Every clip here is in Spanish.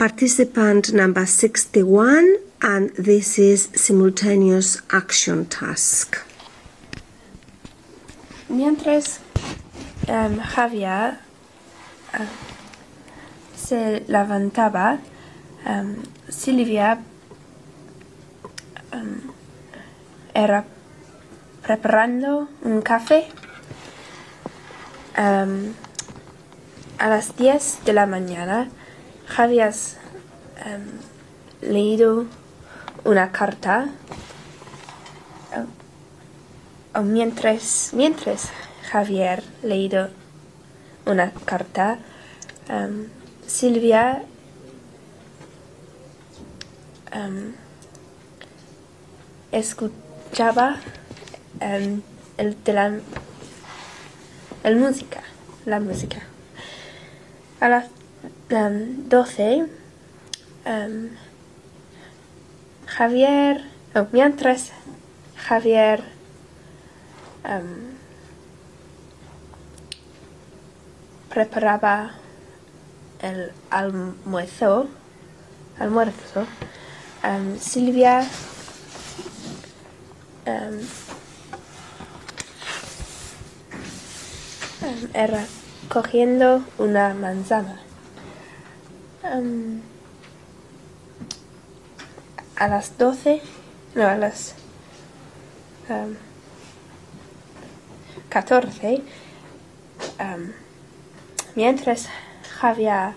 participant number 61, and this is simultaneous action task. Mientras Javier se levantaba, Silvia era preparando un café. A las 10 de la mañana, Javier leído una carta. Mientras Javier leído una carta, Silvia escuchaba la música. A las 12, mientras Javier preparaba el almuerzo, Silvia era cogiendo una manzana. A las 14, mientras Javier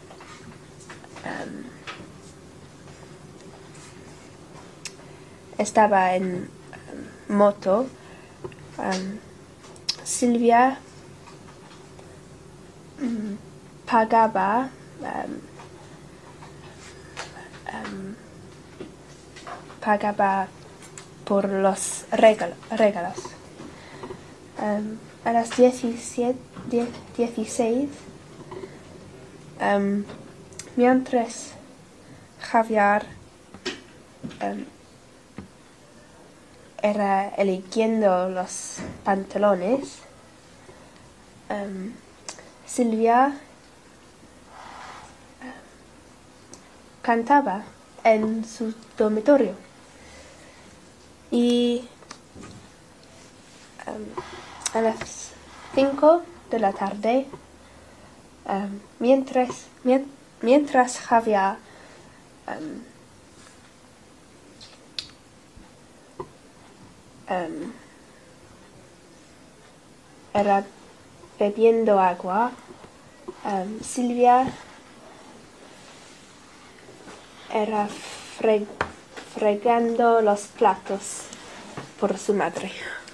estaba en moto, Silvia pagaba por los regalos. A las 16, mientras Javier era eligiendo los pantalones, Silvia cantaba en su dormitorio. Y a las 5 de la tarde, mientras Javier era bebiendo agua, Silvia era fregando los platos por su madre.